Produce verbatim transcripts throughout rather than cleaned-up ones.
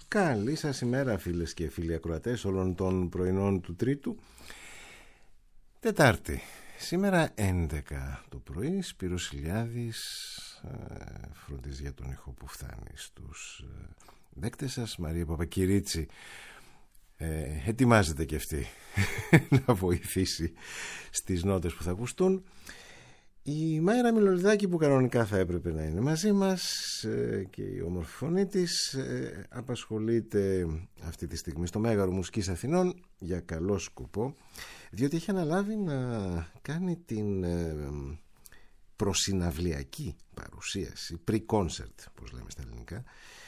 Καλή σας ημέρα, φίλες και φίλοι ακροατές όλων των πρωινών του Τρίτου. Τετάρτη, σήμερα έντεκα το πρωί, Σπύρος Ηλιάδης ε, φροντίζει για τον ήχο που φτάνει στους ε, δέκτες σας. Μαρία Παπακυρίτσι ε, ετοιμάζεται και αυτή να βοηθήσει στις νότες που θα ακουστούν. Η Μάιρα Μιλολιδάκη, που κανονικά θα έπρεπε να είναι μαζί μας, και η όμορφη φωνή της απασχολείται αυτή τη στιγμή στο Μέγαρο Μουσικής Αθηνών για καλό σκοπό, διότι έχει αναλάβει να κάνει την προσυναυλιακή παρουσίαση, pre-concert όπως λέμε στα ελληνικά,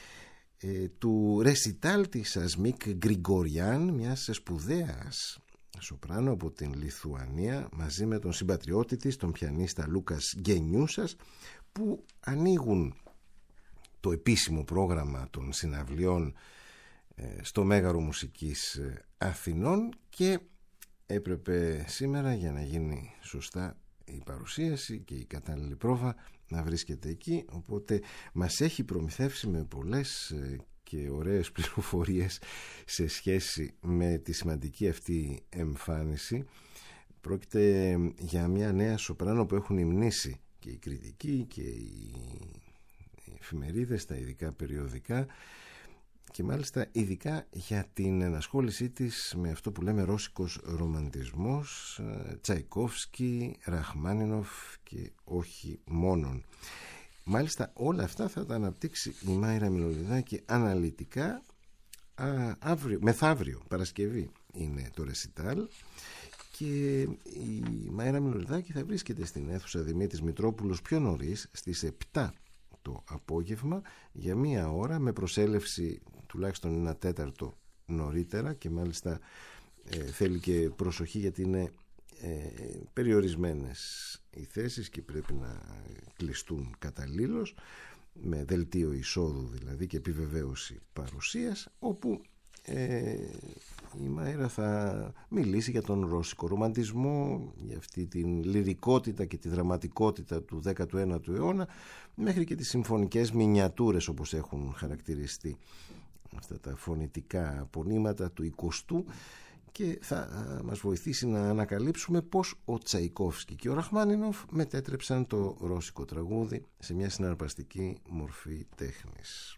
του ρεσιτάλ της Ασμίκ Γκριγκοριάν, μιας σπουδαίας σοπράνο από την Λιθουανία, μαζί με τον συμπατριώτη της, τον πιανίστα Λούκας Γκενιούσας, που ανοίγουν το επίσημο πρόγραμμα των συναυλιών στο Μέγαρο Μουσικής Αθηνών, και έπρεπε σήμερα, για να γίνει σωστά η παρουσίαση και η κατάλληλη πρόβα, να βρίσκεται εκεί, οπότε μας έχει προμηθεύσει με πολλές και ωραίες πληροφορίες σε σχέση με τη σημαντική αυτή εμφάνιση. Πρόκειται για μια νέα σοπράνο που έχουν υμνήσει και οι κριτικοί και οι εφημερίδες, τα ειδικά περιοδικά, και μάλιστα ειδικά για την ενασχόλησή της με αυτό που λέμε ρώσικος ρομαντισμός, Τσαϊκόφσκι, Ραχμάνινοφ και όχι μόνον. Μάλιστα όλα αυτά θα τα αναπτύξει η Μάιρα Μιλολιδάκη αναλυτικά α, αύριο, μεθαύριο, Παρασκευή είναι το ρεσιτάλ, και η Μάιρα Μιλολιδάκη θα βρίσκεται στην αίθουσα Δημήτρης Μητρόπουλος πιο νωρίς, στις επτά το απόγευμα, για μία ώρα, με προσέλευση τουλάχιστον ένα τέταρτο νωρίτερα, και μάλιστα ε, θέλει και προσοχή, γιατί είναι ε, περιορισμένες οι θέσεις και πρέπει να κλειστούν καταλήλως, με δελτίο εισόδου δηλαδή και επιβεβαίωση παρουσίας, όπου ε, η Μάιρα θα μιλήσει για τον ρώσικο ρομαντισμό, για αυτή την λυρικότητα και τη δραματικότητα του δέκατου ένατου αιώνα, μέχρι και τις συμφωνικές μινιατούρες, όπως έχουν χαρακτηριστεί αυτά τα φωνητικά απονήματα του εικοστού, και θα μας βοηθήσει να ανακαλύψουμε πως ο Τσαϊκόφσκι και ο Ραχμάνινοφ μετέτρεψαν το ρώσικο τραγούδι σε μια συναρπαστική μορφή τέχνης.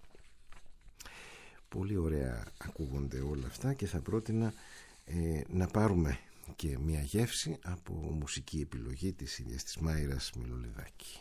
Πολύ ωραία ακούγονται όλα αυτά, και θα πρότεινα ε, να πάρουμε και μια γεύση από μουσική επιλογή της ίδιας της Μάιρας Μιλολιδάκη.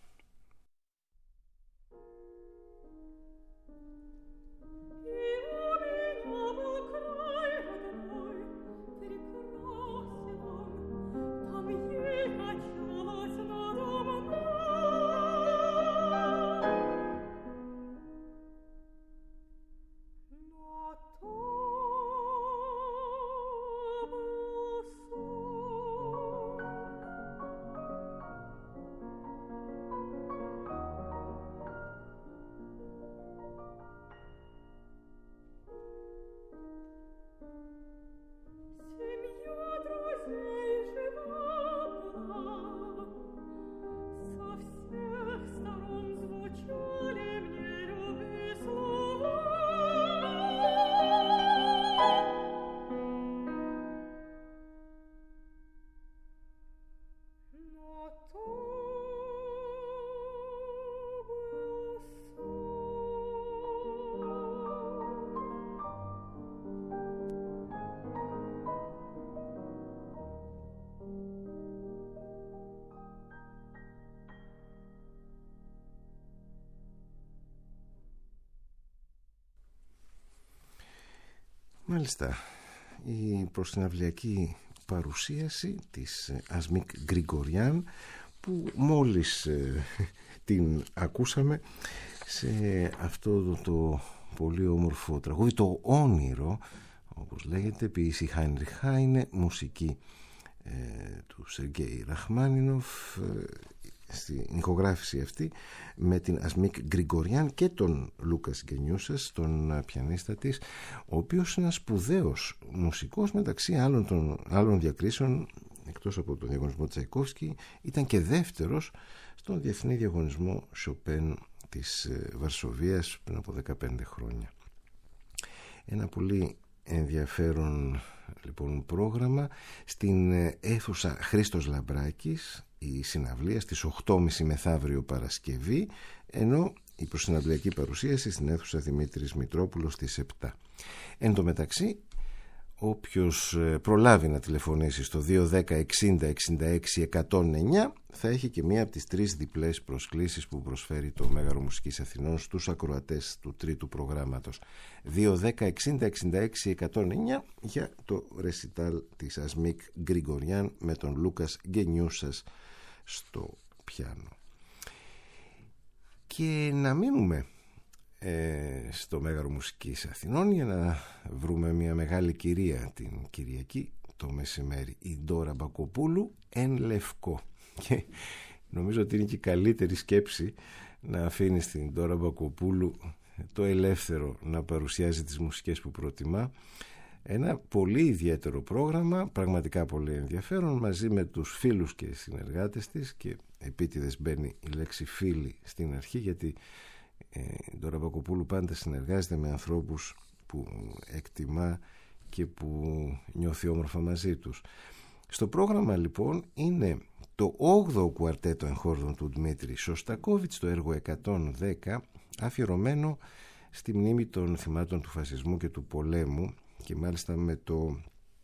Μάλιστα, η προσυναυλιακή παρουσίαση της Ασμίκ Γκριγκοριάν, που μόλις ε, την ακούσαμε σε αυτό το, το πολύ όμορφο τραγούδι, το όνειρο όπως λέγεται, ποιήση Χάινριχ Χάινε, μουσική ε, του Σεργέη Ραχμάνινοφ, ε, στην ηχογράφηση αυτή με την Ασμίκ Γκριγκοριάν και τον Λούκας Γκενιούσας, τον πιανίστα της, ο οποίος είναι ένας σπουδαίος μουσικός, μεταξύ άλλων, των, άλλων διακρίσεων, εκτός από τον διαγωνισμό Τσαϊκόφσκι, ήταν και δεύτερος στον διεθνή διαγωνισμό Σοπέν της Βαρσοβίας πριν από δεκαπέντε χρόνια. Ένα πολύ ενδιαφέρον λοιπόν πρόγραμμα στην αίθουσα Χρήστος Λαμπράκης, η συναυλία στις οκτώ και μισή μεθαύριο Παρασκευή, ενώ η προσυναυλιακή παρουσίαση στην αίθουσα Δημήτρης Μητρόπουλος στις επτά. Εν τω μεταξύ, όποιος προλάβει να τηλεφωνήσει στο δύο δέκα εξήντα εξήντα έξι εκατόν εννιά θα έχει και μία από τις τρεις διπλές προσκλήσεις που προσφέρει το Μέγαρο Μουσικής Αθηνών στους ακροατές του τρίτου προγράμματος. δύο δέκα εξήντα εξήντα έξι εκατόν εννιά για το ρεσιτάλ της Ασμίκ Γκριγκοριάν με τον Λούκας Γκενιούσας στο πιάνο. Και να μείνουμε ε, στο Μέγαρο Μουσικής Αθηνών για να βρούμε μια μεγάλη κυρία την Κυριακή το μεσημέρι, η Ντόρα Μπακοπούλου εν λευκό. Και νομίζω ότι είναι και η καλύτερη σκέψη να αφήνει την Ντόρα Μπακοπούλου το ελεύθερο να παρουσιάζει τις μουσικές που προτιμά. Ένα πολύ ιδιαίτερο πρόγραμμα, πραγματικά πολύ ενδιαφέρον, μαζί με τους φίλους και συνεργάτες της, και επίτηδες μπαίνει η λέξη φίλοι στην αρχή, γιατί ε, η Ντόρα Μπακοπούλου πάντα συνεργάζεται με ανθρώπους που εκτιμά και που νιώθει όμορφα μαζί τους. Στο πρόγραμμα λοιπόν είναι το όγδοο κουαρτέτο εγχόρδων του Δημήτρη Σωστακόβιτς, το έργο εκατόν δέκα, αφιερωμένο στη μνήμη των θυμάτων του φασισμού και του πολέμου, και μάλιστα με το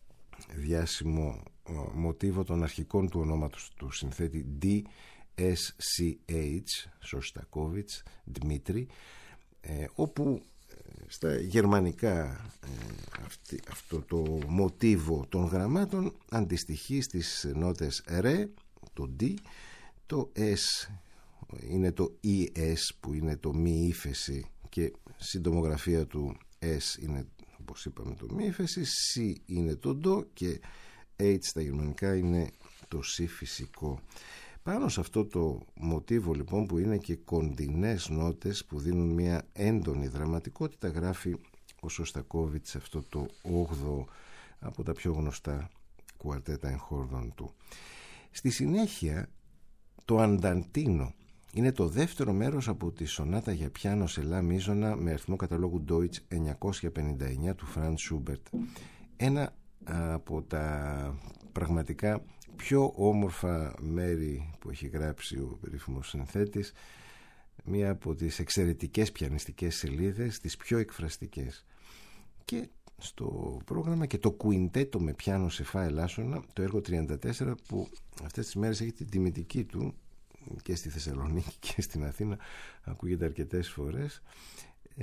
διάσημο μοτίβο των αρχικών του ονόματος του συνθέτη ντι ες σι έιτς, Σωστακόβιτς Δημήτρη, ε, όπου στα γερμανικά ε, αυτή, αυτό το μοτίβο των γραμμάτων αντιστοιχεί στις νότες ρε, το D, το S είναι το ι ες που είναι το μη ύφεση, και συντομογραφία του S είναι, όπως είπαμε, το μη ύφεση, C είναι το ντο και H στα γερμανικά είναι το σι φυσικό. Πάνω σε αυτό το μοτίβο λοιπόν, που είναι και κοντινές νότες που δίνουν μια έντονη δραματικότητα, γράφει ο Σωστακόβιτς αυτό το όγδοο από τα πιο γνωστά κουαρτέτα εγχόρδων του. Στη συνέχεια το Ανταντίνο είναι το δεύτερο μέρος από τη σονάτα για πιάνο σε λα μείζωνα με αριθμό καταλόγου Deutsch εννιακόσια πενήντα εννιά του Franz Schubert. Ένα από τα πραγματικά πιο όμορφα μέρη που έχει γράψει ο περίφημος συνθέτης, μία από τις εξαιρετικές πιανιστικές σελίδες, τις πιο εκφραστικές. Και στο πρόγραμμα και το κουιντέτο με πιάνο σε φα ελάσσονα, το έργο τριάντα τέσσερα, που αυτές τις μέρες έχει την τιμητική του και στη Θεσσαλονίκη και στην Αθήνα, ακούγεται αρκετές φορές, ε,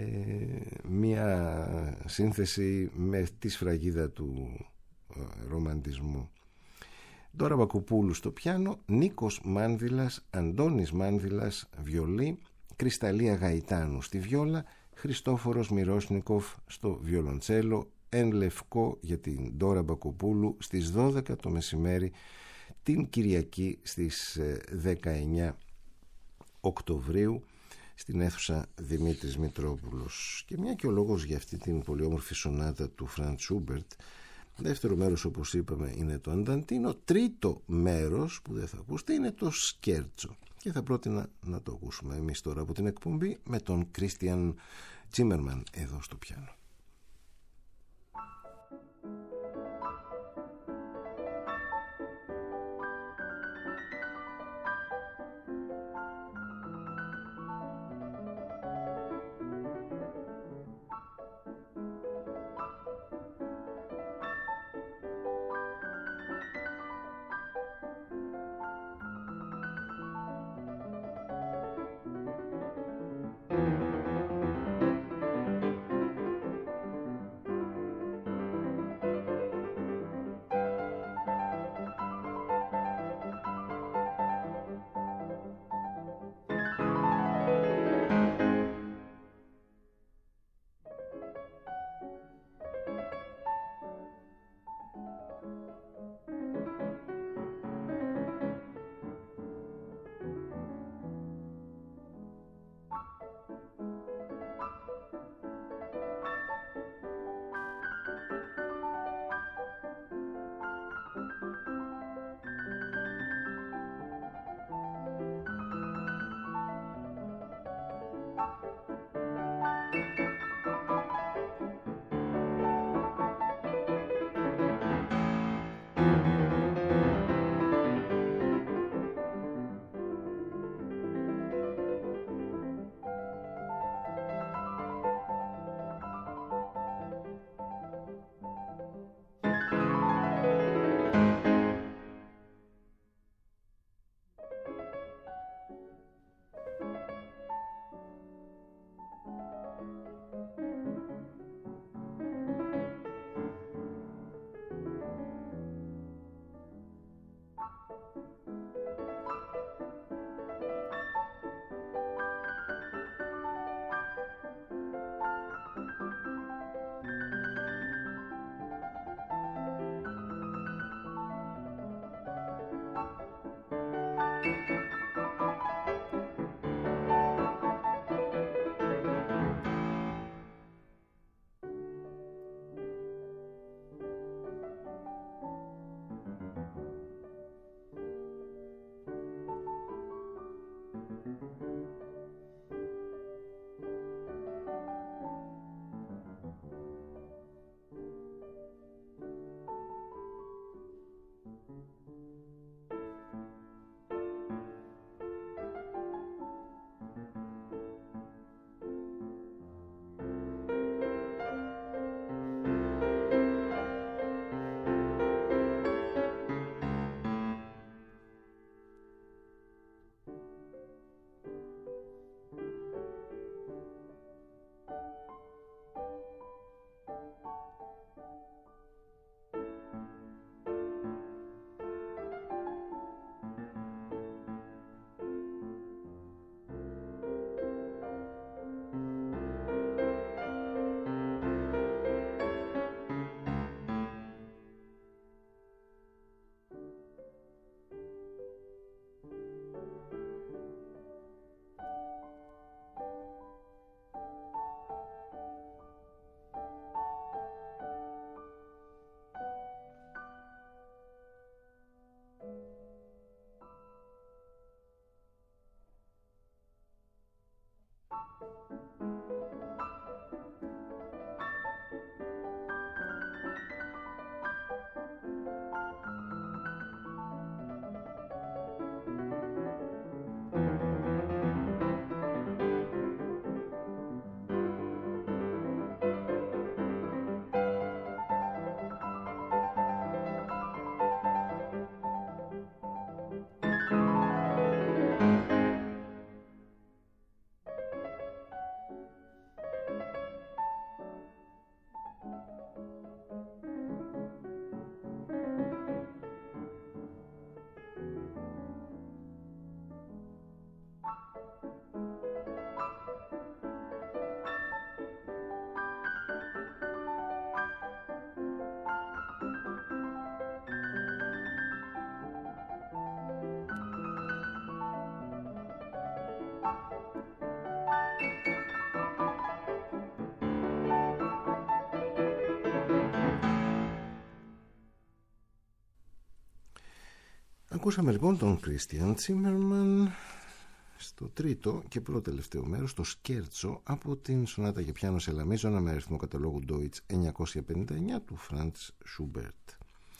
μία σύνθεση με τη σφραγίδα του ε, ρομαντισμού. Ντόρα Μπακοπούλου στο πιάνο, Νίκος Μάνδυλας, Αντώνης Μάνδυλας βιολί, Κρυσταλλία Γαϊτάνου στη βιόλα, Χριστόφορος Μυρόσνικοφ στο βιολοντσέλο, εν λευκό για την Ντόρα Μπακοπούλου στις δώδεκα το μεσημέρι την Κυριακή στις δεκαεννιά Οκτωβρίου στην αίθουσα Δημήτρης Μητρόπουλος. Και μια και ο λόγος για αυτή την πολύ όμορφη σονάτα του Φραντ Σούμπερτ, δεύτερο μέρος όπως είπαμε είναι το Ανταντίνο, τρίτο μέρος που δεν θα ακούσετε είναι το Σκέρτσο, και θα πρότεινα να το ακούσουμε εμείς τώρα από την εκπομπή με τον Κρίστιαν Τσίμερμαν εδώ στο πιάνο. Ακούσαμε λοιπόν τον Christian Zimmermann στο τρίτο και πρώτο τελευταίο μέρος, το σκέρτσο από την σονάτα για πιάνο σε λαμίζωνα με αριθμό καταλόγου Deutsch εννιακόσια πενήντα εννιά του Franz Schubert.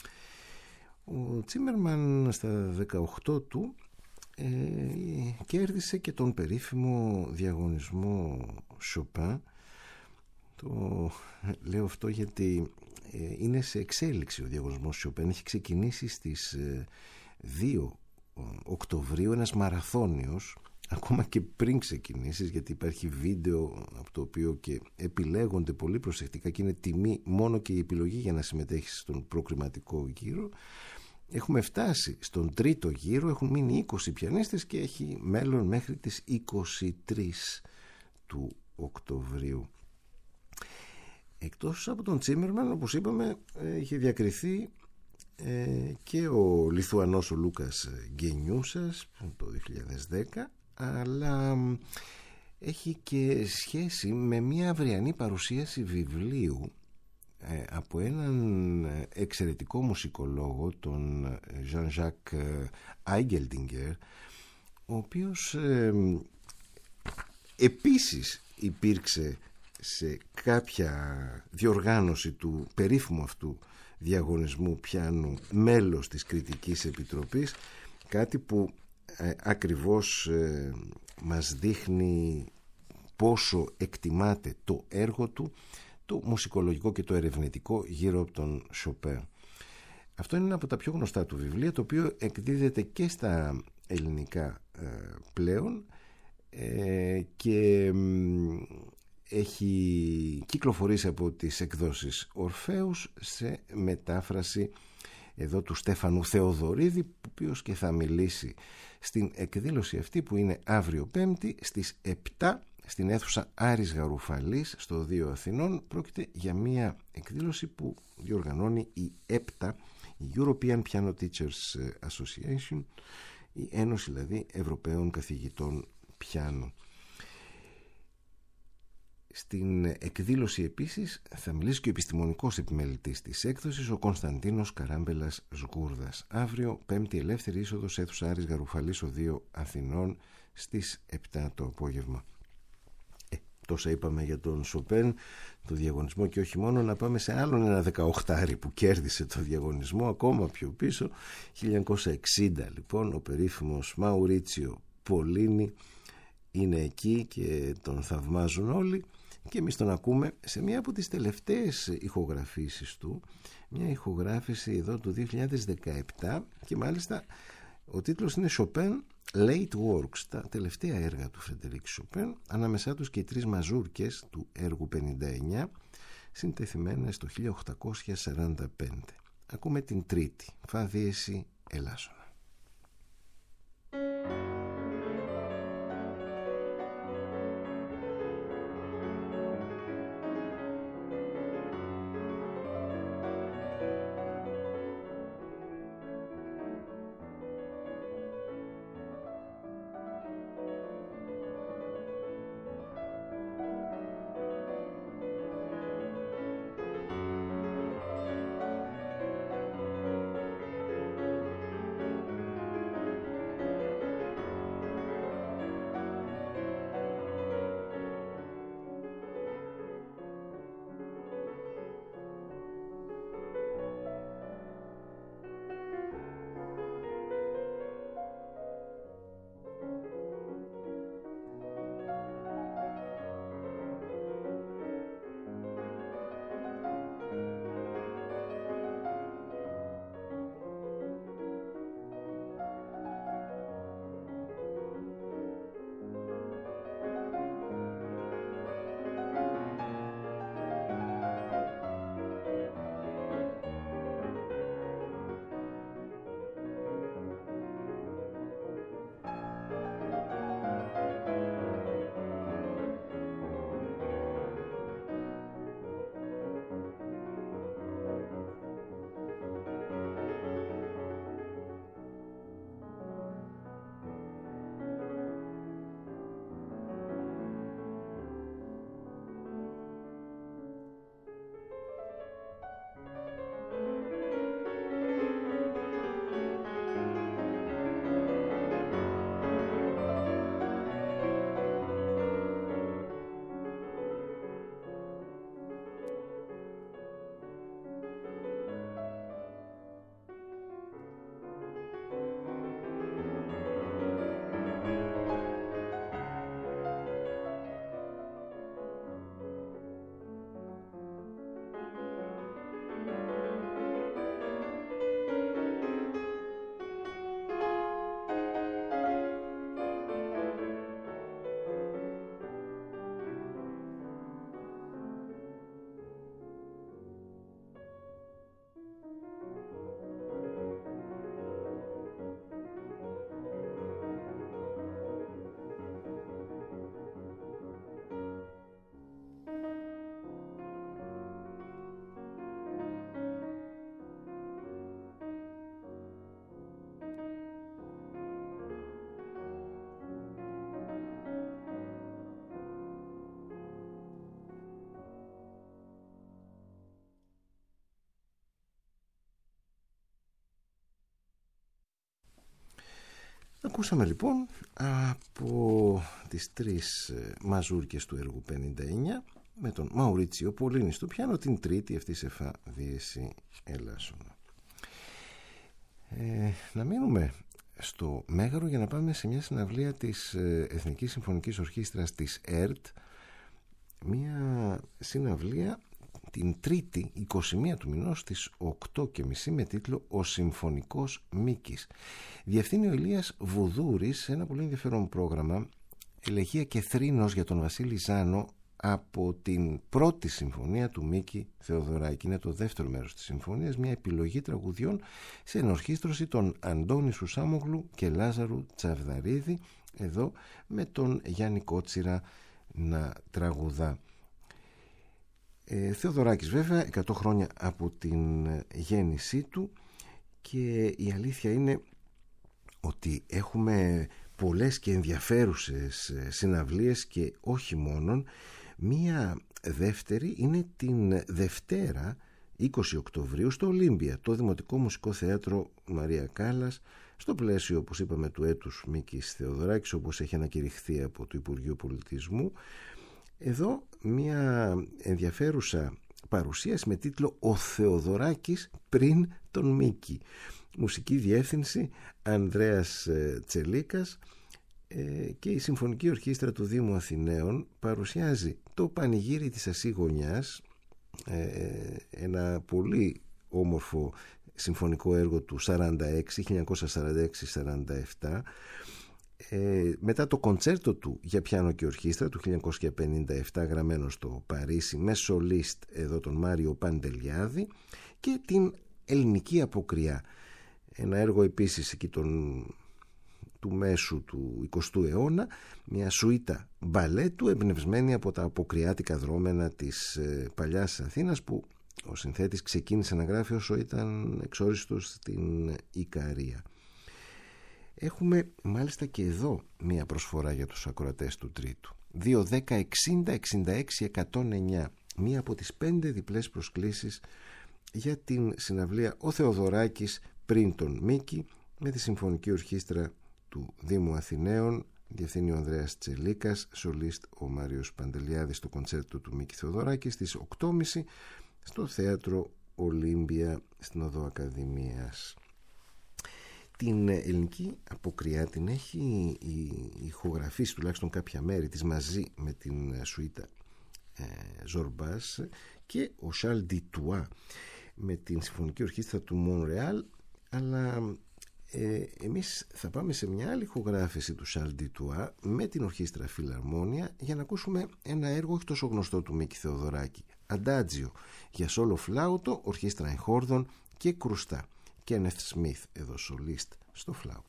Ο Zimmermann στα δεκαοκτώ του ε, κέρδισε και τον περίφημο διαγωνισμό Chopin. Το λέω αυτό γιατί ε, είναι σε εξέλιξη ο διαγωνισμός Chopin. Έχει ξεκινήσει στις ε, δύο Οκτωβρίου ένας μαραθώνιος, ακόμα και πριν ξεκινήσεις, γιατί υπάρχει βίντεο από το οποίο και επιλέγονται πολύ προσεκτικά και είναι τιμή μόνο και η επιλογή για να συμμετέχεις στον προκριματικό γύρο. Έχουμε φτάσει στον τρίτο γύρο, έχουν μείνει είκοσι πιανίστες και έχει μέλλον μέχρι τις είκοσι τρεις του Οκτωβρίου. Εκτός από τον Τσίμερμαν, όπως είπαμε, είχε διακριθεί ε, και ο Λιθουανός ο Λούκας Γκενιούσας το δύο χιλιάδες δέκα, αλλά έχει και σχέση με μια αυριανή παρουσίαση βιβλίου ε, από έναν εξαιρετικό μουσικολόγο, τον Jean-Jacques Eigeldinger, ο οποίος ε, επίσης υπήρξε σε κάποια διοργάνωση του περίφημου αυτού διαγωνισμού πιάνου μέλος της Κριτικής Επιτροπής, κάτι που ε, ακριβώς ε, μας δείχνει πόσο εκτιμάται το έργο του, το μουσικολογικό και το ερευνητικό γύρω από τον Chopin. Αυτό είναι ένα από τα πιο γνωστά του βιβλία, το οποίο εκδίδεται και στα ελληνικά ε, πλέον ε, και έχει κυκλοφορήσει από τις εκδόσεις Ορφέους σε μετάφραση εδώ του Στέφανου Θεοδωρίδη, ο οποίος και θα μιλήσει στην εκδήλωση αυτή που είναι αύριο Πέμπτη στις επτά στην αίθουσα Άρης Γαρουφαλής στο δύο Αθηνών. Πρόκειται για μια εκδήλωση που διοργανώνει η ΕΠΤΑ, η European Piano Teachers Association, η Ένωση δηλαδή Ευρωπαίων Καθηγητών Πιάνου. Στην εκδήλωση επίσης θα μιλήσει και ο επιστημονικός επιμελητής της έκδοσης, ο Κωνσταντίνος Καράμπελας Σγούρδας. Αύριο Πέμπτη, ελεύθερη είσοδος, αίθουσα Άρης Γαρουφαλής ο δύο Αθηνών στις επτά το απόγευμα. Ε, τόσα είπαμε για τον Σοπέν, το διαγωνισμό, και όχι μόνο. Να πάμε σε άλλον ένα δεκαοχτάρι που κέρδισε το διαγωνισμό ακόμα πιο πίσω, χίλια εννιακόσια εξήντα λοιπόν, ο περίφημος Μαουρίτσιο Πολίνι είναι εκεί και τον θαυμάζουν όλοι. Και εμείς τον ακούμε σε μία από τις τελευταίες ηχογραφήσεις του, μια ηχογράφηση εδώ του δύο χιλιάδες δεκαεπτά, και μάλιστα ο τίτλος είναι Chopin Late Works, τα τελευταία έργα του Φρεντερίκ Chopin, ανάμεσά τους και οι τρεις μαζούρκες του έργου πενήντα εννιά, συντεθειμένες το χίλια οκτακόσια σαράντα πέντε. Ακούμε την τρίτη, φα δίεση ελάσσονα. Ακούσαμε λοιπόν από τις τρεις μαζούρκες του έργου πενήντα εννιά με τον Μαουρίτσιο Πολίνη στο πιάνο, την τρίτη αυτή σε φα δίεση ελάσσονα. Ε, να μείνουμε στο Μέγαρο για να πάμε σε μια συναυλία της Εθνικής Συμφωνικής Ορχήστρας της ΕΡΤ, μια συναυλία την Τρίτη είκοσι μία του μηνός στις οκτώ και μισή με τίτλο «Ο Συμφωνικός Μίκης». Διευθύνει ο Ηλίας Βουδούρης σε ένα πολύ ενδιαφέρον πρόγραμμα, ελεγεία και θρήνος για τον Βασίλη Ζάνο από την πρώτη συμφωνία του Μίκη Θεοδωράκη. Είναι το δεύτερο μέρος της συμφωνίας, μια επιλογή τραγουδιών σε ενορχήστρωση των Αντώνη Σουσάμογλου και Λάζαρου Τσαβδαρίδη, εδώ με τον Γιάννη Κότσιρα να τραγουδά. Ε, Θεοδωράκης βέβαια, εκατό χρόνια από την γέννησή του, και η αλήθεια είναι ότι έχουμε πολλές και ενδιαφέρουσες συναυλίες και όχι μόνον. Μία δεύτερη είναι την Δευτέρα είκοσι Οκτωβρίου στο Ολύμπια, το Δημοτικό Μουσικό Θέατρο Μαρία Κάλλας, στο πλαίσιο, όπως είπαμε, του έτους Μίκης Θεοδωράκης, όπως έχει ανακηρυχθεί από το Υπουργείο Πολιτισμού. Εδώ μια ενδιαφέρουσα παρουσίαση με τίτλο «Ο Θεοδωράκης πριν τον Μίκη». Μουσική διεύθυνση Ανδρέας Τσελίκας, και η Συμφωνική Ορχήστρα του Δήμου Αθηναίων παρουσιάζει το Πανηγύρι της Ασίγωνιας, ένα πολύ όμορφο συμφωνικό έργο του σαράντα έξι, χίλια εννιακόσια σαράντα έξι σαράντα επτά, Ε, μετά το κοντσέρτο του για πιάνο και ορχήστρα του χίλια εννιακόσια πενήντα επτά, γραμμένο στο Παρίσι με σολίστ εδώ τον Μάριο Παντελιάδη, και την Ελληνική Αποκριά, ένα έργο επίσης εκεί τον, του μέσου του εικοστού αιώνα, μια σουίτα μπαλέτου εμπνευσμένη από τα αποκριάτικα δρόμενα της ε, παλιάς Αθήνας, που ο συνθέτης ξεκίνησε να γράφει όσο ήταν εξόριστος στην Ικαρία. Έχουμε μάλιστα και εδώ μία προσφορά για τους ακροατές του Τρίτου. δύο δέκα εξήντα εξήντα έξι εκατόν εννιά, μία από τις πέντε διπλές προσκλήσεις για την συναυλία «Ο Θεοδωράκης πριν τον Μίκη» με τη Συμφωνική Ορχήστρα του Δήμου Αθηναίων, διευθύνει ο Ανδρέας Τσελίκας, σολίστ ο Μάριος Παντελιάδης, στο κοντσέρτο του Μίκη Θεοδωράκη στις οκτώ και μισή στο Θέατρο Ολύμπια στην Οδό Ακαδημίας. Την Ελληνική Αποκριά την έχει ηχογραφήσει τουλάχιστον κάποια μέρη της μαζί με την σουίτα ε, Ζορμπάς και ο Σαρλ Ντιτουά με την Συμφωνική Ορχήστρα του Μονρεάλ, αλλά ε, εμείς θα πάμε σε μια άλλη ηχογράφηση του Σαρλ Ντιτουά με την Ορχήστρα Φιλαρμόνια για να ακούσουμε ένα έργο όχι τόσο γνωστό του Μίκη Θεοδωράκη, Αντάτζιο για σόλο φλάουτο, ορχήστρα εχόρδων και κρουστά. Κένεθ Σμιθ εδώ σολίστ στο φλάουτο.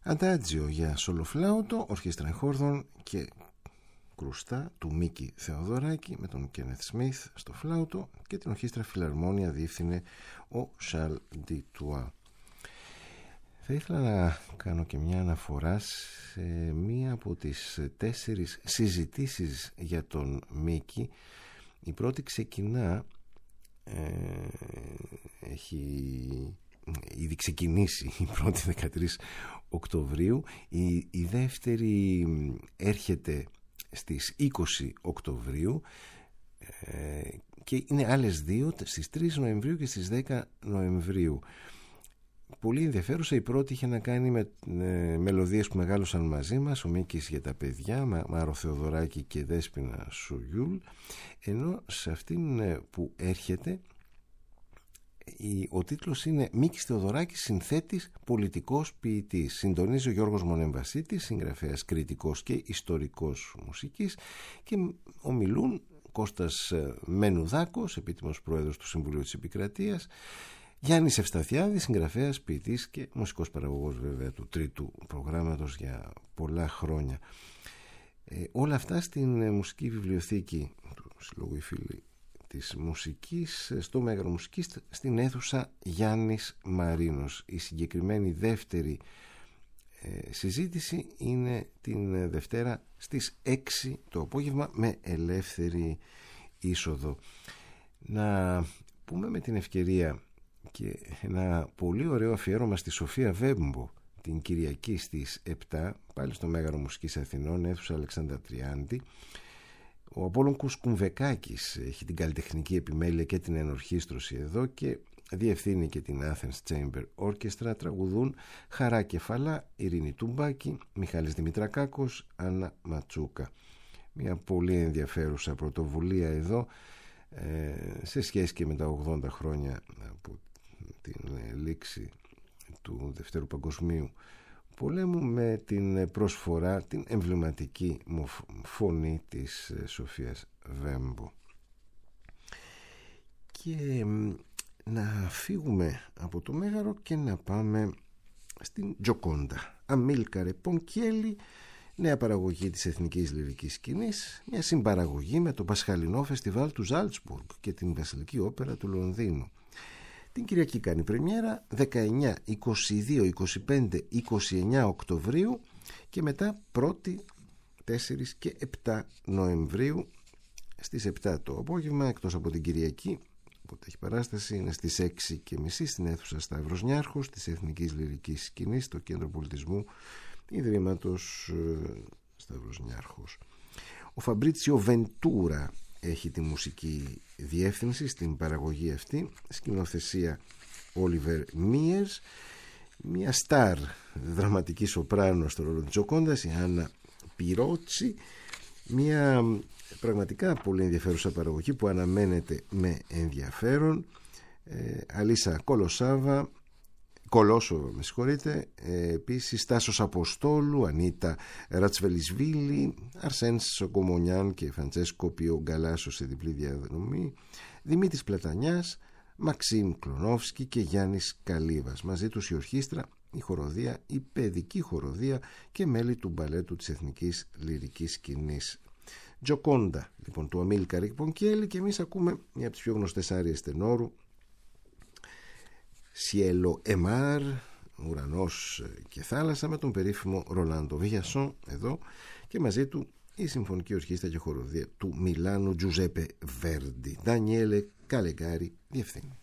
Αντάτζιο για σολοφλάουτο, ορχήστρα χόρδων και κρουστά του Μίκη Θεοδωράκη με τον Κένεθ Σμιθ στο φλάουτο και την ορχήστρα φιλαρμόνια διεύθυνε ο Σαρλ Ντιτουά. Θα ήθελα να κάνω και μια αναφορά σε μία από τις τέσσερις συζητήσεις για τον Μίκη. Η πρώτη ξεκινά, ε, έχει ήδη ξεκινήσει η πρώτη δεκατρείς Οκτωβρίου, η, η δεύτερη έρχεται στις είκοσι Οκτωβρίου ε, και είναι άλλες δύο στις τρεις Νοεμβρίου και στις δέκα Νοεμβρίου. Πολύ ενδιαφέρουσα. Η πρώτη είχε να κάνει με ε, μελωδίες που μεγάλωσαν μαζί μας, ο Μίκης για τα παιδιά, Μάρο Θεοδωράκη και Δέσποινα Σουγιούλ, ενώ σε αυτήν ε, που έρχεται η, ο τίτλος είναι Μίκης Θεοδωράκης, συνθέτης, πολιτικός ποιητής. Συντονίζει ο Γιώργος Μονεμβασίτης, συγγραφέας, κριτικός και ιστορικός μουσικής, και ομιλούν Κώστας Μενουδάκος, επίτιμος πρόεδρος του Συμβουλίου της Επικρατείας, Γιάννης Ευσταθιάδης, συγγραφέας, ποιητής και μουσικός παραγωγός βέβαια του τρίτου προγράμματος για πολλά χρόνια. Ε, όλα αυτά στην μουσική βιβλιοθήκη του Συλλόγου Οι Φίλοι της Μουσικής, στο Μέγαρο Μουσικής, στην αίθουσα Γιάννης Μαρίνος. Η συγκεκριμένη δεύτερη ε, συζήτηση είναι την Δευτέρα στις έξι το απόγευμα με ελεύθερη είσοδο. Να πούμε με την ευκαιρία και ένα πολύ ωραίο αφιέρωμα στη Σοφία Βέμπο την Κυριακή στις επτά, πάλι στο Μέγαρο Μουσικής Αθηνών, αίθουσα Αλεξάνδρα Τριάντη. Ο Απόλλων Κουσκουμβεκάκης έχει την καλλιτεχνική επιμέλεια και την ενορχήστρωση εδώ και διευθύνει και την Athens Chamber Orchestra. Τραγουδούν Χαρά Κεφαλά, Ειρήνη Τουμπάκη, Μιχάλης Δημητρακάκος, Άννα Ματσούκα. Μια πολύ ενδιαφέρουσα πρωτοβουλία εδώ ε, σε σχέση και με τα ογδόντα χρόνια από την λήξη του Δευτέρου Παγκοσμίου Πολέμου, με την προσφορά, την εμβληματική φωνή της Σοφίας Βέμπο. Και να φύγουμε από το Μέγαρο και να πάμε στην Τζοκόντα. Αμίλκαρε Πονκέλη, νέα παραγωγή της εθνικής λυρικής σκηνής, μια συμπαραγωγή με το Πασχαλινό Φεστιβάλ του Ζάλτσμπουργκ και την Βασιλική Όπερα του Λονδίνου. Την Κυριακή κάνει πρεμιέρα δεκαεννιά, είκοσι δύο, είκοσι πέντε, είκοσι εννιά Οκτωβρίου και μετά πρώτη, τέσσερα και επτά Νοεμβρίου στις επτά το απόγευμα, εκτός από την Κυριακή, οπότε έχει παράσταση, είναι στις έξι και μισή στην αίθουσα Σταύρος Νιάρχος της Εθνικής Λυρικής Σκηνής, στο Κέντρο Πολιτισμού Ιδρύματος Σταύρος Νιάρχος. Ο Φαμπρίτσιο Βεντούρα έχει τη μουσική διεύθυνση στην παραγωγή αυτή, σκηνοθεσία Όλιβερ Μίερς, μια στάρ δραματική σοπράνο στο ρόλο της Τζοκόντας, η Άννα Πυρότσι, μια πραγματικά πολύ ενδιαφέρουσα παραγωγή που αναμένεται με ενδιαφέρον. ε, Αλίσσα Κολοσάβα, Κολόσο, με συγχωρείτε, ε, επίσης Τάσος Αποστόλου, Ανίτα Ρατσβελισβίλη, Αρσένς Σοκομονιάν και Φραντσέσκο Πιο Γκαλάσο σε διπλή διαδρομή, Δημήτρης Πλατανιάς, Μαξίμ Κλονόφσκι και Γιάννης Καλίβας. Μαζί τους η ορχήστρα, η χοροδία, η παιδική χοροδία και μέλη του μπαλέτου της Εθνικής Λυρικής Σκηνής. Τζοκόντα λοιπόν του Αμίλκαρε Πονκέλη, και εμείς ακούμε μια από τις πιο γνωστές άριες τενόρου, Σιέλο Εμάρ, ουρανός και θάλασσα, με τον περίφημο Ρολάντο Βιασόν εδώ, και μαζί του η Συμφωνική Ορχήστρα και Χοροδία του Μιλάνου Τζουζέπε Βέρντι. Ντανιέλε Καλεγκάρη διευθύνει.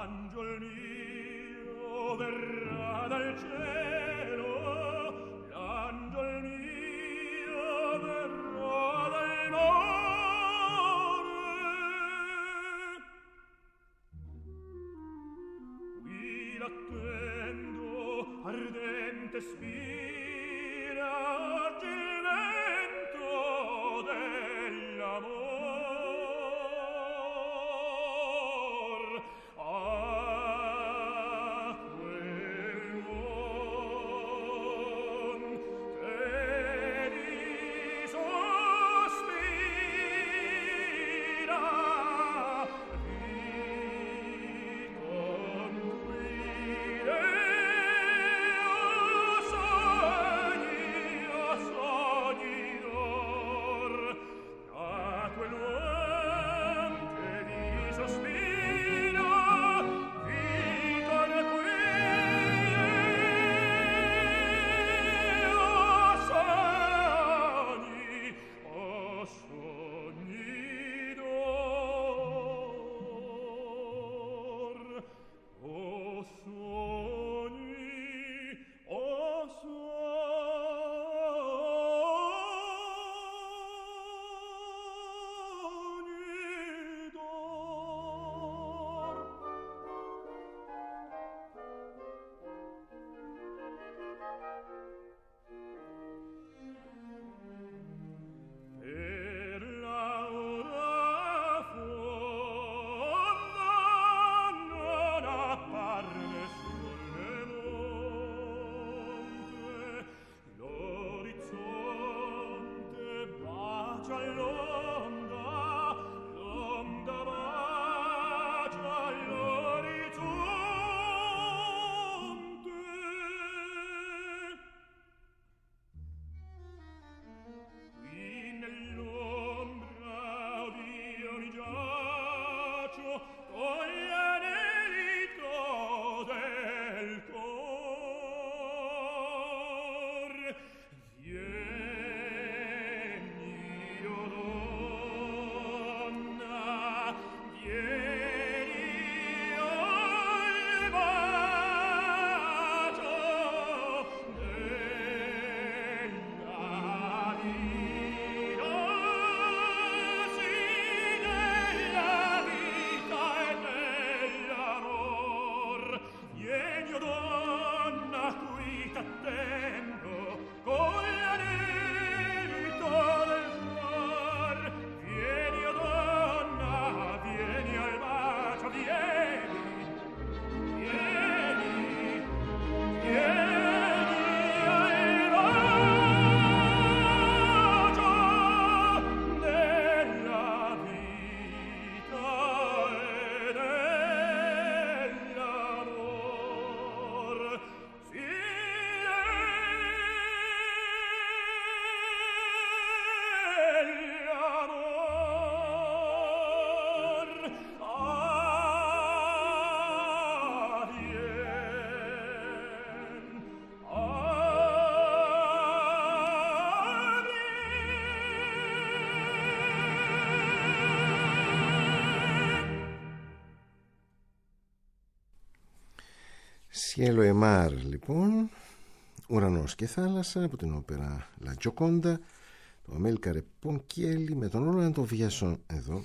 Cielo e Mar, λοιπόν, Ουρανός και Θάλασσα, από την όπερα La Gioconda, το Αμέλκαρε Πονκιέλι με τον Ρόλαντο Βιασόν εδώ,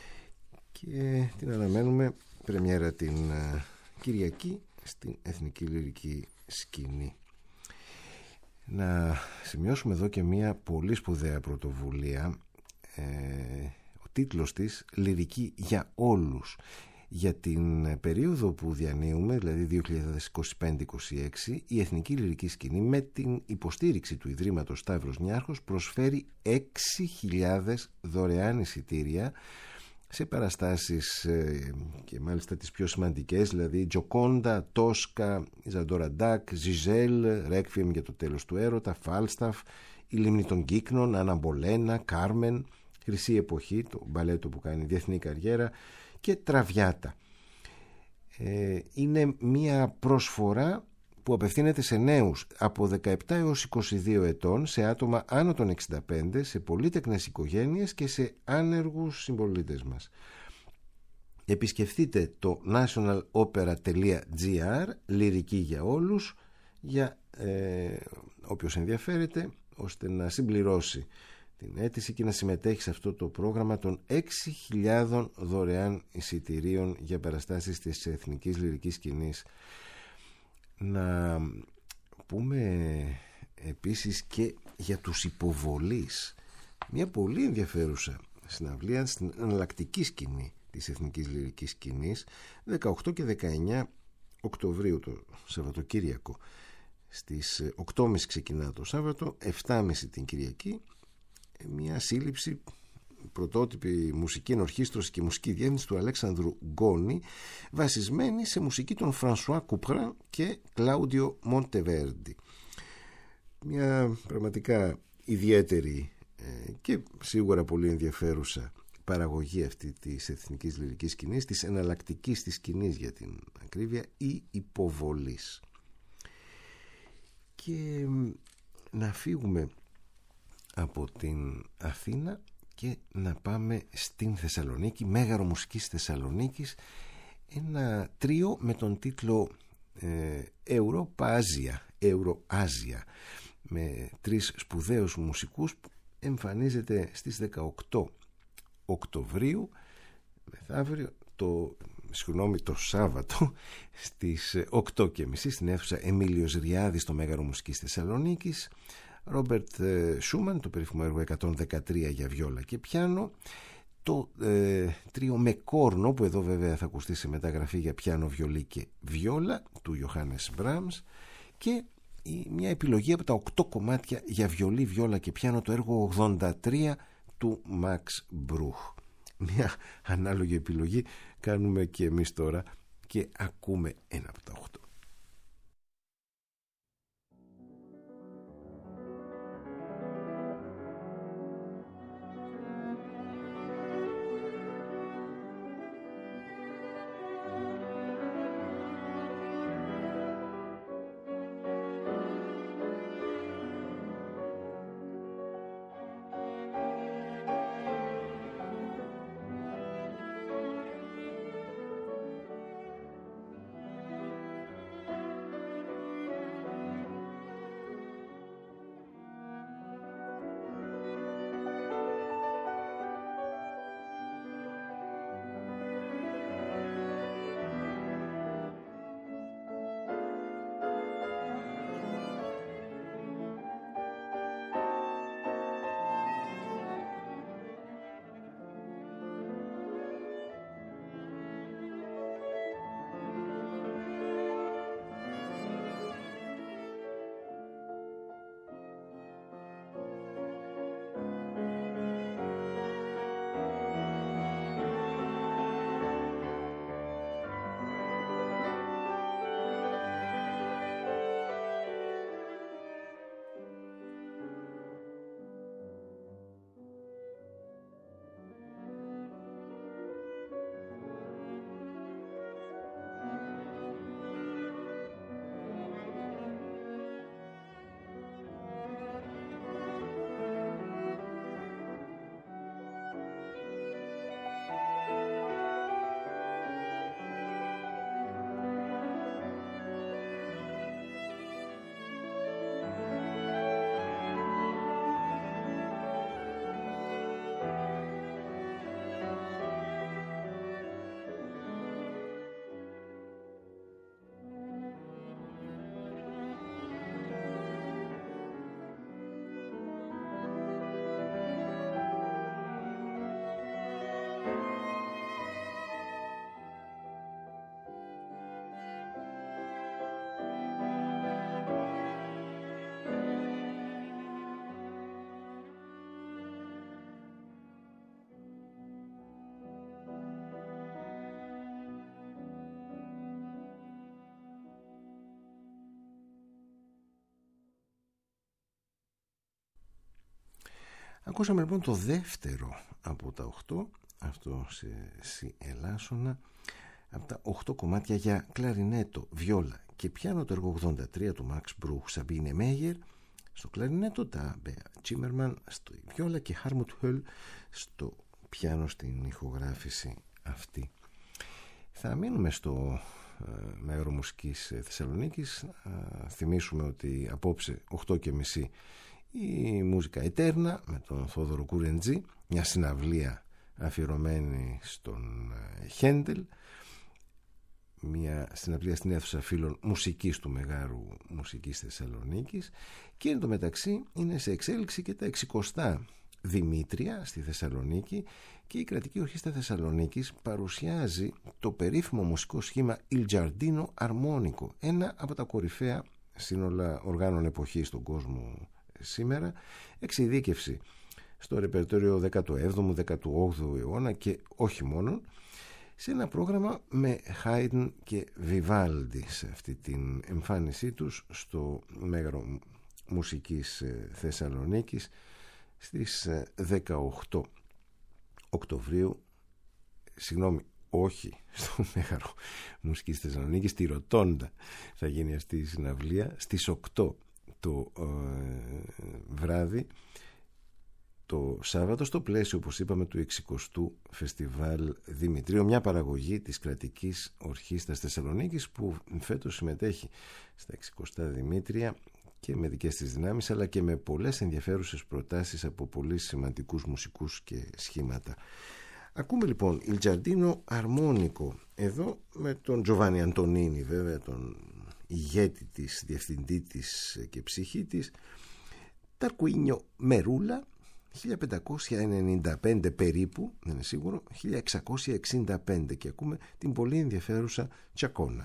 και την αναμένουμε πρεμιέρα την uh, Κυριακή στην Εθνική Λυρική Σκηνή. Να σημειώσουμε εδώ και μια πολύ σπουδαία πρωτοβουλία, ε, ο τίτλος της «Λυρική για όλους». Για την περίοδο που διανύουμε, δηλαδή δύο χιλιάδες είκοσι πέντε είκοσι έξι, η Εθνική Λυρική Σκηνή με την υποστήριξη του Ιδρύματος Σταύρος Νιάρχος προσφέρει έξι χιλιάδες δωρεάν εισιτήρια σε παραστάσεις και μάλιστα τις πιο σημαντικές, δηλαδή Τζοκόντα, Τόσκα, Ιζαντόρα Ντάκ, Ζιζέλ, Ρέκβιεμ για το τέλος του έρωτα, Φάλσταφ, Η Λίμνη των Κύκνων, Αναμπολένα, Κάρμεν, Χρυσή Εποχή, το μπαλέτο που κάνει διεθνή καριέρα, και Τραβιάτα. Ε, είναι μια προσφορά που απευθύνεται σε νέους από δεκαεπτά έως είκοσι δύο ετών, σε άτομα άνω των εξήντα πέντε, σε πολύτεκνες οικογένειες και σε άνεργους συμπολίτες μας. επισκεφτείτε το national opera τελεία gr, λυρική για όλους, για ε, όποιος ενδιαφέρεται, ώστε να συμπληρώσει την αίτηση και να συμμετέχει σε αυτό το πρόγραμμα των έξι χιλιάδων δωρεάν εισιτηρίων για παραστάσεις της εθνικής λυρικής σκηνής. Να πούμε επίσης και για τους υποβολείς, μια πολύ ενδιαφέρουσα συναυλία στην εναλλακτική σκηνή της εθνικής λυρικής σκηνής, δεκαοκτώ και δεκαεννιά Οκτωβρίου, το Σαββατοκύριακο. Στις οκτώ και μισή ξεκινά το Σάββατο, επτά και μισή την Κυριακή, μια σύλληψη, πρωτότυπη μουσική ενορχήστρωση και μουσική διεύθυνση του Αλέξανδρου Γκόνη, βασισμένη σε μουσική των Φρανσουά Κουπράν και Κλάουντιο Μοντεβέρντι. Μια πραγματικά ιδιαίτερη και σίγουρα πολύ ενδιαφέρουσα παραγωγή αυτή της εθνικής λυρικής σκηνής, της εναλλακτικής της σκηνής για την ακρίβεια, ή υποβολής. Και να φύγουμε από την Αθήνα και να πάμε στην Θεσσαλονίκη, Μέγαρο Μουσικής Θεσσαλονίκης, ένα τρίο με τον τίτλο ε, Ευρωπάζια, Ευρωάζια, με τρεις σπουδαίους μουσικούς, που εμφανίζεται στις δεκαοκτώ Οκτωβρίου, μεθαύριο, το, συγγνώμη, το Σάββατο, στις οκτώ και μισή στην αίθουσα Εμίλιος Ριάδης στο Μέγαρο Μουσικής Θεσσαλονίκης. Ρόμπερτ Σούμαν, το περίφημο έργο εκατόν δεκατρία για βιόλα και πιάνο, το ε, τρίο με κόρνο, που εδώ βέβαια θα ακουστεί σε μεταγραφή για πιάνο, βιολί και βιόλα, του Ιωάννης Μπράμς, και η, μια επιλογή από τα οκτώ κομμάτια για βιολί, βιόλα και πιάνο, το έργο ογδόντα τρία του Μαξ Μπρούχ. Μια ανάλογη επιλογή κάνουμε και εμείς τώρα και ακούμε ένα από τα οκτώ. Ακούσαμε λοιπόν το δεύτερο από τα οχτώ, αυτό σε σι ελάσσονα, από τα οχτώ κομμάτια για κλαρινέτο, βιόλα και πιάνο, το έργο ογδόντα τρία του Μαξ Μπρούχ, Σαμπίνε Μέγερ στο κλαρινέτο, τα Μπέα Τσίμερμαν στο βιόλα και Χάρμουτ Χολ στο πιάνο στην ηχογράφηση αυτή. θα μείνουμε στο Μέγαρο Μουσικής Θεσσαλονίκης. Θυμίσουμε ότι απόψε οκτώ και μισή η Μούζικα Ετέρνα με τον Θόδωρο Κουρεντζή, μια συναυλία αφιερωμένη στον Χέντελ, μια συναυλία στην αίθουσα φίλων μουσικής του Μεγάρου Μουσικής Θεσσαλονίκης. Και εν τω μεταξύ είναι σε εξέλιξη και τα εξηκοστά Δημήτρια στη Θεσσαλονίκη, και η Κρατική Ορχήστρα Θεσσαλονίκης παρουσιάζει το περίφημο μουσικό σχήμα Il Giardino Armonico, ένα από τα κορυφαία σύνολα οργάνων εποχής στον κόσμο σήμερα, εξειδίκευση στο ρεπερτόριο δέκατου έβδομου δέκατου όγδοου αιώνα και όχι μόνο, σε ένα πρόγραμμα με Haydn και Vivaldi σε αυτή την εμφάνισή τους στο Μέγαρο Μουσικής Θεσσαλονίκης στις δεκαοκτώ Οκτωβρίου, συγγνώμη, όχι στο Μέγαρο Μουσικής Θεσσαλονίκης, στη Ρωτόντα θα γίνει αυτή η συναυλία στις οκτώ το ε, βράδυ το Σάββατο, στο πλαίσιο, όπως είπαμε, του εξηκοστού Φεστιβάλ Δημητρίου, μια παραγωγή της Κρατικής Ορχήστρας Θεσσαλονίκης που φέτος συμμετέχει στα εξηκοστά Δημήτρια και με δικές της δυνάμεις, αλλά και με πολλές ενδιαφέρουσες προτάσεις από πολύ σημαντικούς μουσικούς και σχήματα. Ακούμε λοιπόν Il Giardino Armonico εδώ με τον Τζοβάνι Αντωνίνι, βέβαια τον ηγέτη της, διευθυντή της και ψυχή της, Ταρκουίνιο Μερούλα, χίλια πεντακόσια ενενήντα πέντε περίπου, δεν είναι σίγουρο, χίλια εξακόσια εξήντα πέντε, και ακούμε την πολύ ενδιαφέρουσα Τσακώνα.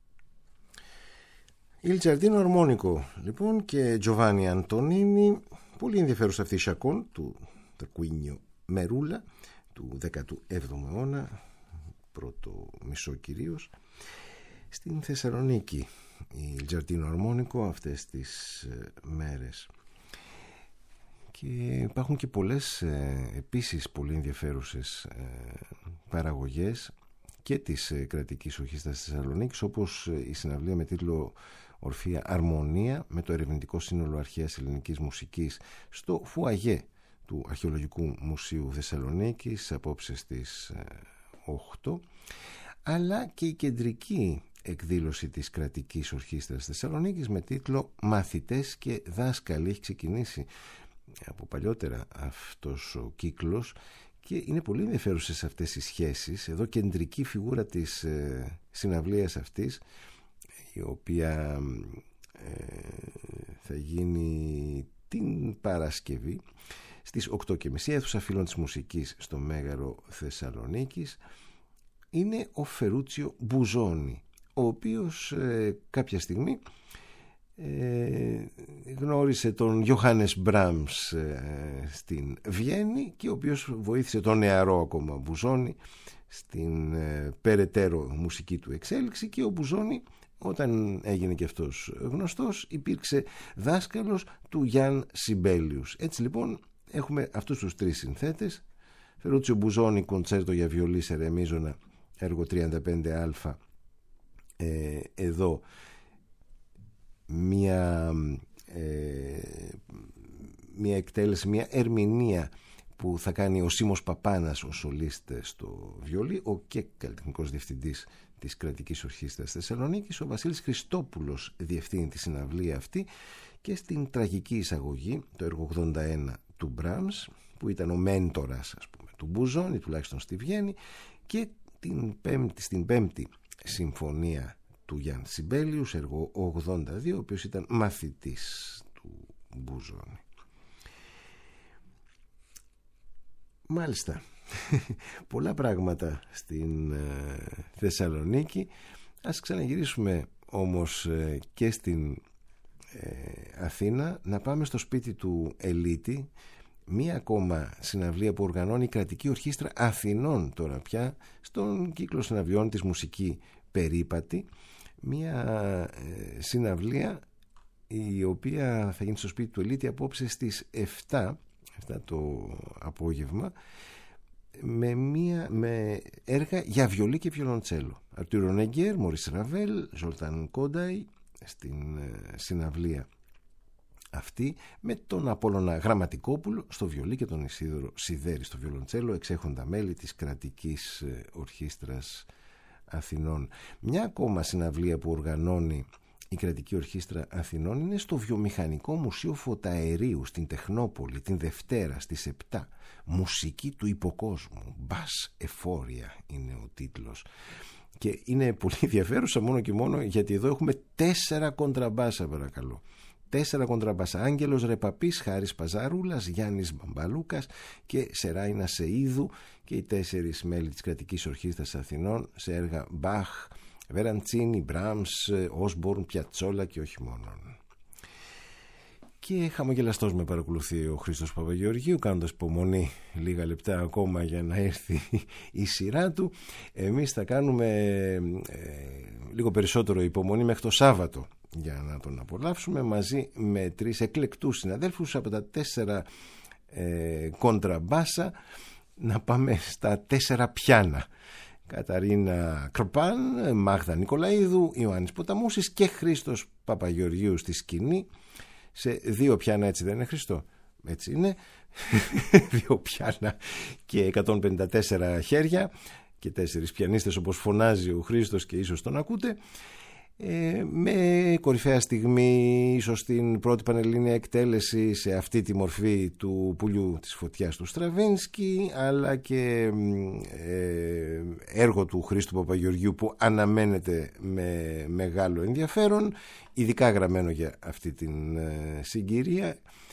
Il Giardino Armonico λοιπόν, και Giovanni Antonini, Πολύ ενδιαφέρουσα αυτή η Σακόν του Ταρκουίνιο Μερούλα του δέκατου έβδομου αιώνα, πρώτο μισό κυρίως, στην Θεσσαλονίκη η Giardino Armonico αυτές τις μέρες. Και υπάρχουν και πολλές ε, επίσης πολύ ενδιαφέρουσες ε, παραγωγές και της ε, κρατικής ορχήστρας της Θεσσαλονίκης, όπως ε, η συναυλία με τίτλο Ορφία Αρμονία με το Ερευνητικό Σύνολο Αρχαίας Ελληνικής Μουσικής στο φουαγέ του Αρχαιολογικού Μουσείου Θεσσαλονίκης απόψε στις ε, οκτώ, αλλά και η κεντρική εκδήλωση της κρατικής ορχήστρας Θεσσαλονίκης με τίτλο Μαθητές και Δάσκαλοι. Έχει ξεκινήσει από παλιότερα αυτός ο κύκλος και είναι πολύ ενδιαφέρουσες αυτές οι σχέσεις. Εδώ κεντρική φιγούρα της ε, συναυλίας αυτής, η οποία ε, θα γίνει την Παρασκευή στις οκτώ και μισή, αίθουσα Φίλων της Μουσικής στο Μέγαρο Θεσσαλονίκης, είναι ο Φερούτσιο Μπουζόνη, ο οποίος ε, κάποια στιγμή ε, γνώρισε τον Γιωχάνες Μπράμς ε, στην Βιέννη και ο οποίος βοήθησε τον νεαρό ακόμα Μπουζόνη στην ε, περαιτέρω μουσική του εξέλιξη, και ο Μπουζόνη, όταν έγινε και αυτός γνωστός, υπήρξε δάσκαλος του Γιάν Σιμπέλιους. Έτσι λοιπόν έχουμε αυτούς τους τρεις συνθέτες: Φερούτσιο Μπουζόνη, κοντσέρτο για βιολί σε ρε μείζωνα, έργο τριάντα πέντε α, ε, εδώ μια, ε, μια εκτέλεση, μια ερμηνεία που θα κάνει ο Σίμος Παπάνας ο σολίστ στο βιολί, ο και καλλιτεχνικός διευθυντής της Κρατικής Ορχήστρας Θεσσαλονίκης. Ο Βασίλης Χριστόπουλος διευθύνει τη συναυλία αυτή, και στην τραγική εισαγωγή το έργο ογδόντα ένα του Μπράμς, που ήταν ο μέντορας, ας πούμε, του Μπουζόνη, τουλάχιστον στη Βιέννη, και την πέμπτη, στην πέμπτη συμφωνία του Γιάν Σιμπέλιους, έργο ογδόντα δύο, ο οποίος ήταν μαθητής του Μπουζόνη. Μάλιστα, πολλά πράγματα στην ε, Θεσσαλονίκη. Ας ξαναγυρίσουμε όμως ε, και στην ε, Αθήνα, να πάμε στο σπίτι του Ελίτη, μία ακόμα συναυλία που οργανώνει η Κρατική Ορχήστρα Αθηνών τώρα πια, στον κύκλο συναυλιών της Μουσική Περίπατη, μία ε, συναυλία η οποία θα γίνει στο σπίτι του Ελίτη απόψε στις επτά το απόγευμα, με, μία, με έργα για βιολί και βιολοντσέλο. Αρτούρο Νέγκερ, Μωρίς Ραβέλ, Ζολτάν Κόνταϊ στην ε, συναυλία αυτή, με τον Απόλλωνα Γραμματικόπουλο στο βιολί και τον Ισίδωρο Σιδέρη στο βιολοντσέλο, εξέχοντα μέλη της Κρατικής ε, Ορχήστρας Αθηνών. Μια ακόμα συναυλία που οργανώνει η Κρατική Ορχήστρα Αθηνών είναι στο Βιομηχανικό Μουσείο Φωταερίου στην Τεχνόπολη την Δευτέρα στις επτά. Μουσική του υποκόσμου, Bass Euphoria είναι ο τίτλος, και είναι πολύ ενδιαφέρουσα μόνο και μόνο γιατί εδώ έχουμε τέσσερα κοντραμπάσα, παρακαλώ. Τέσσερα κοντραμπάσα: Άγγελος Ρεπαπής, Χάρης Παζαρούλας, Γιάννης Μπαμπαλούκας και Σεράινα Σεΐδου, και οι τέσσερις μέλη της Κρατικής Ορχήστρας Αθηνών σε έργα Μπαχ, Βεραντσίνη, Μπράμς, Όσμπορν, Πιατσόλα και όχι μόνον. Και χαμογελαστός με παρακολουθεί ο Χρήστος Παπαγεωργίου, κάνοντας υπομονή λίγα λεπτά ακόμα για να έρθει η σειρά του. Εμείς θα κάνουμε ε, λίγο περισσότερο υπομονή μέχρι το Σάββατο για να τον απολαύσουμε, μαζί με τρεις εκλεκτούς συναδέλφους από τα τέσσερα ε, κοντραμπάσα, να πάμε στα τέσσερα πιάνα: Καταρίνα Κροπάν, Μάγδα Νικολαίδου, Ιωάννης Ποταμούσης και Χρήστος Παπαγεωργίου στη σκηνή. Σε δύο πιάνα, έτσι δεν είναι, Χριστό? Έτσι είναι. Δύο πιάνα και εκατόν πενήντα τέσσερα χέρια και τέσσερις πιανίστες, όπως φωνάζει ο Χρήστος και ίσως τον ακούτε. Ε, με κορυφαία στιγμή ίσως την πρώτη πανελλήνια εκτέλεση σε αυτή τη μορφή του Πουλιού της Φωτιάς του Στραβίνσκι, αλλά και ε, έργο του Χρήστου Παπαγεωργίου που αναμένεται με μεγάλο ενδιαφέρον, ειδικά γραμμένο για αυτή την ε, συγκυρία,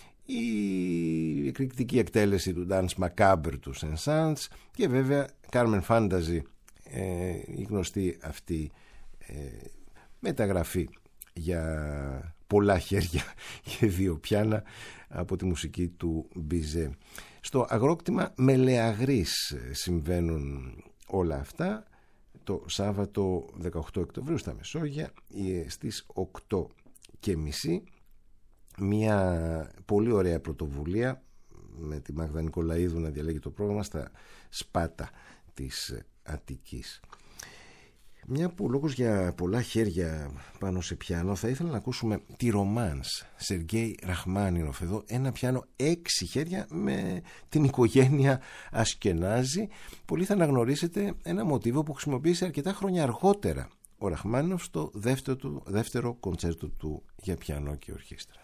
η εκρηκτική εκτέλεση του Dance Macabre του Saint-Saëns και βέβαια Carmen Fantasy, ε, η γνωστή αυτή ε, μεταγραφή για πολλά χέρια και δύο πιάνα από τη μουσική του Μπιζέ. Στο αγρόκτημα Μελεαγρής συμβαίνουν όλα αυτά το Σάββατο δεκαοκτώ Οκτωβρίου στα Μεσόγεια στις οκτώ και μισή. Μια πολύ ωραία πρωτοβουλία με τη Μάγδα Νικολαίδου να διαλέγει το πρόγραμμα στα Σπάτα της Αττικής. Μια που λόγος για πολλά χέρια πάνω σε πιάνο, θα ήθελα να ακούσουμε τη Ρομάνς Σεργέη Ραχμάνινοφ. Εδώ ένα πιάνο έξι χέρια με την οικογένεια Ασκενάζη. Πολλοί θα αναγνωρίσετε ένα μοτίβο που χρησιμοποίησε αρκετά χρόνια αργότερα ο Ραχμάνινοφ στο δεύτερο, του, δεύτερο κοντσέρτο του για πιάνο και ορχήστρα.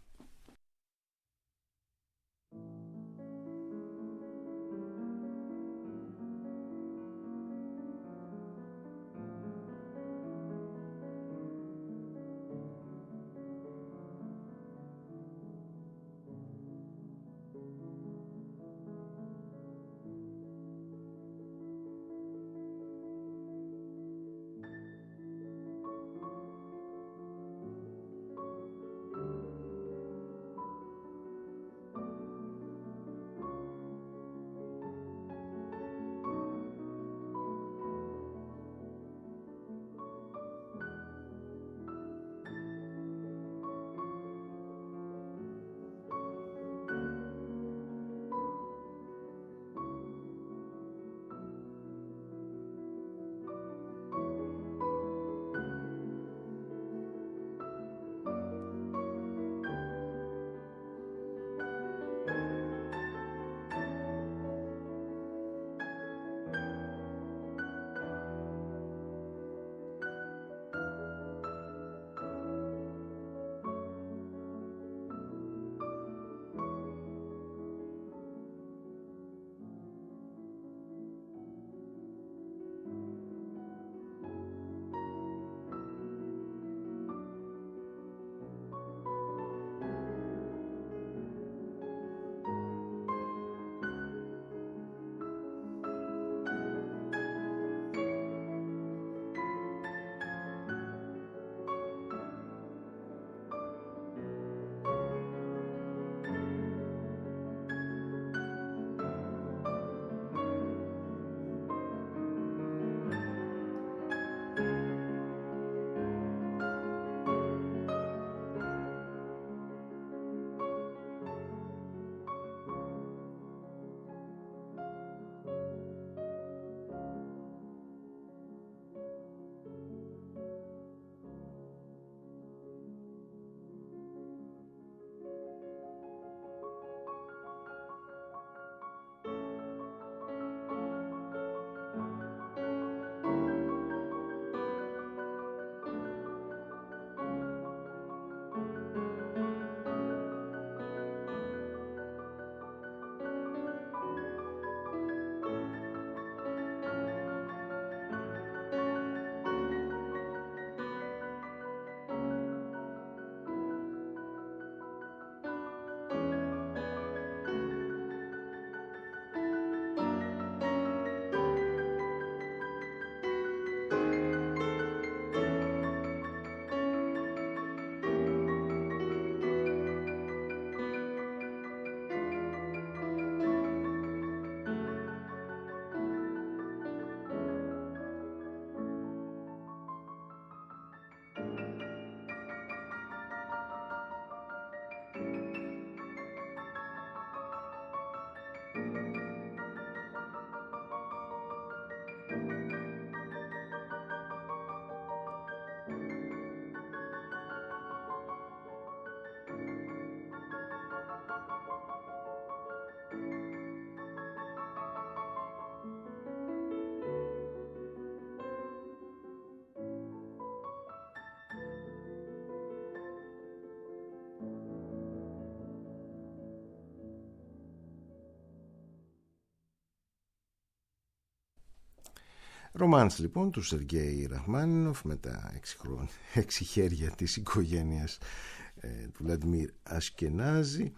Ρομάνς λοιπόν του Σεργέη Ραχμάνινοφ με τα έξι, χρόνια, έξι χέρια της οικογένειας ε, του Βλαντιμίρ Ασκενάζη.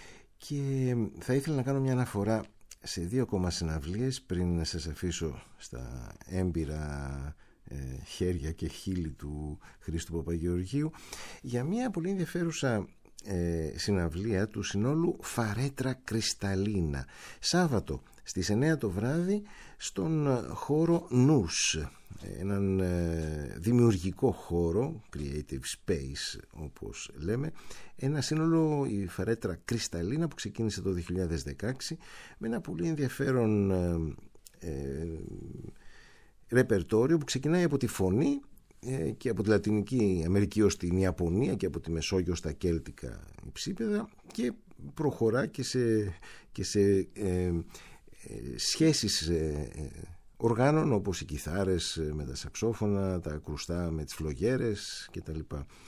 Και θα ήθελα να κάνω μια αναφορά σε δύο ακόμα συναυλίες πριν να σας αφήσω στα έμπειρα ε, χέρια και χείλη του Χρήστου Παπαγεωργίου για μια πολύ ενδιαφέρουσα ε, συναυλία του συνόλου Φαρέτρα Κρυσταλλίνα, Σάββατο στις εννέα το βράδυ στον χώρο Νους, έναν ε, δημιουργικό χώρο, creative space όπως λέμε, ένα σύνολο, η Φαρέτρα Κρυσταλλίνα, που ξεκίνησε το δύο χιλιάδες δεκαέξι με ένα πολύ ενδιαφέρον ε, ε, ρεπερτόριο που ξεκινάει από τη φωνή ε, και από τη Λατινική Αμερική ως την Ιαπωνία και από τη Μεσόγειο στα κέλτικα υψίπεδα και προχωρά και σε, και σε ε, ε, σχέσεις ε, ε, οργάνων όπως οι κιθάρες με τα σαξόφωνα, τα κρουστά με τις φλογέρες κτλ.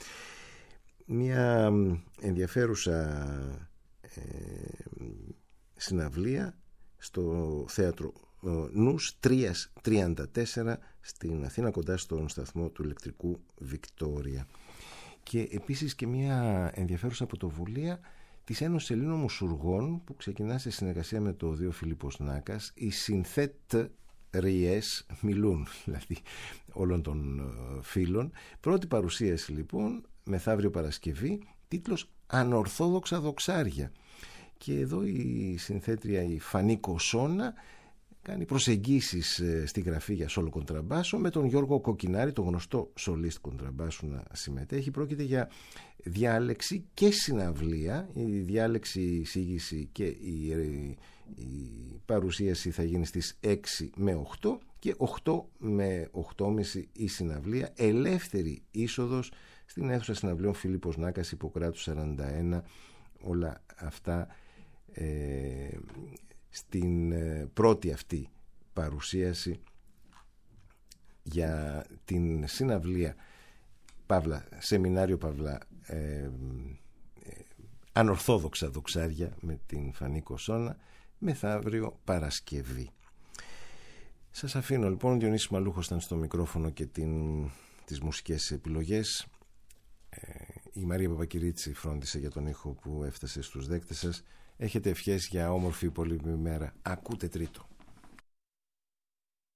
Μια ενδιαφέρουσα ε, συναυλία στο θέατρο ε, Νους τρία τριάντα τέσσερα στην Αθήνα, κοντά στον σταθμό του ηλεκτρικού Βικτόρια. Και επίσης και μια ενδιαφέρουσα πρωτοβουλία της Ένωσης Ελλήνων Μουσουργών που ξεκινά σε συνεργασία με το Δίο Φιλίππος Νάκας. Οι συνθέτριες μιλούν, δηλαδή όλων των φίλων. Πρώτη παρουσίαση λοιπόν μεθαύριο Παρασκευή, τίτλος «Ανορθόδοξα δοξάρια». Και εδώ η συνθέτρια η Φανή Κοσόνα κάνει προσεγγίσεις στη γραφή για σόλο κοντραμπάσο με τον Γιώργο Κοκκινάρη, τον γνωστό σολίστ κοντραμπάσου, να συμμετέχει. Πρόκειται για διάλεξη και συναυλία. Η διάλεξη, η εισήγηση και η, η παρουσίαση θα γίνει στις έξι με οκτώ και οκτώ με οκτώ και μισή η συναυλία. Ελεύθερη είσοδος στην αίθουσα συναυλίων Φιλίππος Νάκας, Ιπποκράτου σαράντα ένα. Όλα αυτά ε, στην πρώτη αυτή παρουσίαση για την συναυλία Παύλα, σεμινάριο Παύλα ε, ε, ανορθόδοξα δοξάρια με την Φανή Κοσόνα μεθαύριο Παρασκευή. Σας αφήνω λοιπόν. Διονύσης Μαλούχος ήταν στο μικρόφωνο και την, τις μουσικές επιλογές. ε, η Μαρία Παπακυρίτσι φρόντισε για τον ήχο που έφτασε στους δέκτες σας. Έχετε ευχές για όμορφη υπόλοιπη μέρα. Ακούτε Τρίτο.